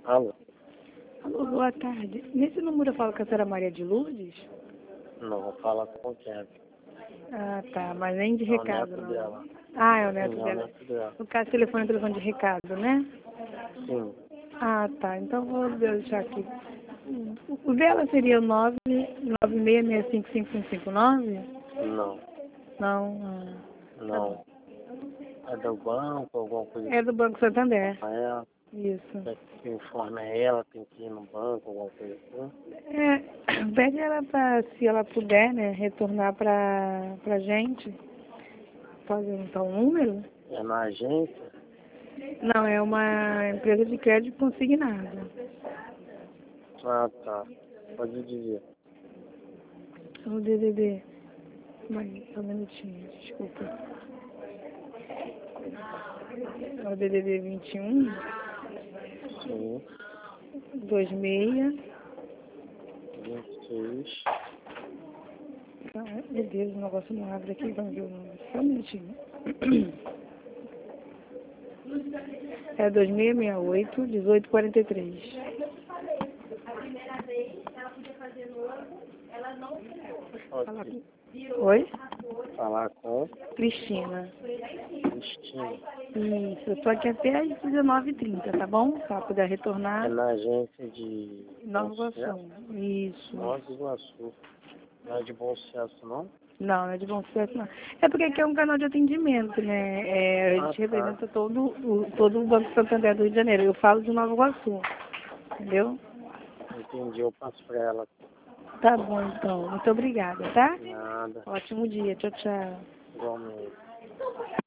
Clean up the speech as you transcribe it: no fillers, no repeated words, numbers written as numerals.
Alô? Alô, boa tarde. Nesse número eu falo com a senhora Maria de Lourdes? Não, vou falar com o Kevin. Ah, tá, mas nem de É o recado, neto não. dela. Ah, é o Sim, neto é o dela. neto dela. No caso, telefone é telefone de recado, né? Sim. Ah, tá, então vou deixar aqui. O dela seria o 996655559? Não. Não, tá bom. Não. É do banco, alguma coisa É do Banco Santander. assim. Ela, Isso. que informa ela, tem que ir no banco, alguma coisa assim. Pede ela pra, se ela puder, né, retornar pra gente. Pode anotar um número? É na agência? Não, é uma empresa de crédito consignado. Ah, tá. Pode dizer. O DDD. Mas, só um minutinho, desculpa. É o DDD 21, Sim. 26. 26. Ah, meu Deus, o negócio não abre aqui, vamos ver o número. Só um minutinho. É 2668, 1843. Falar Ok. com... Oi? Falar com Cristina. Cristina. Isso, eu tô aqui até às 19h30, tá bom? Pra poder É retornar na agência de Nova Bom Iguaçu. Sucesso? Isso. Nova Iguaçu. Não é de Bom Sucesso, não? Não, não é de Bom Sucesso, não. É porque aqui é um canal de atendimento, né? A Ah, gente tá. representa todo o Banco Santander do Rio de Janeiro. Eu falo de Nova Iguaçu, entendeu? Entendi, eu passo pra ela. Tá bom, então. Muito obrigada, tá? Nada. Ótimo dia. Tchau, tchau. Igualmente.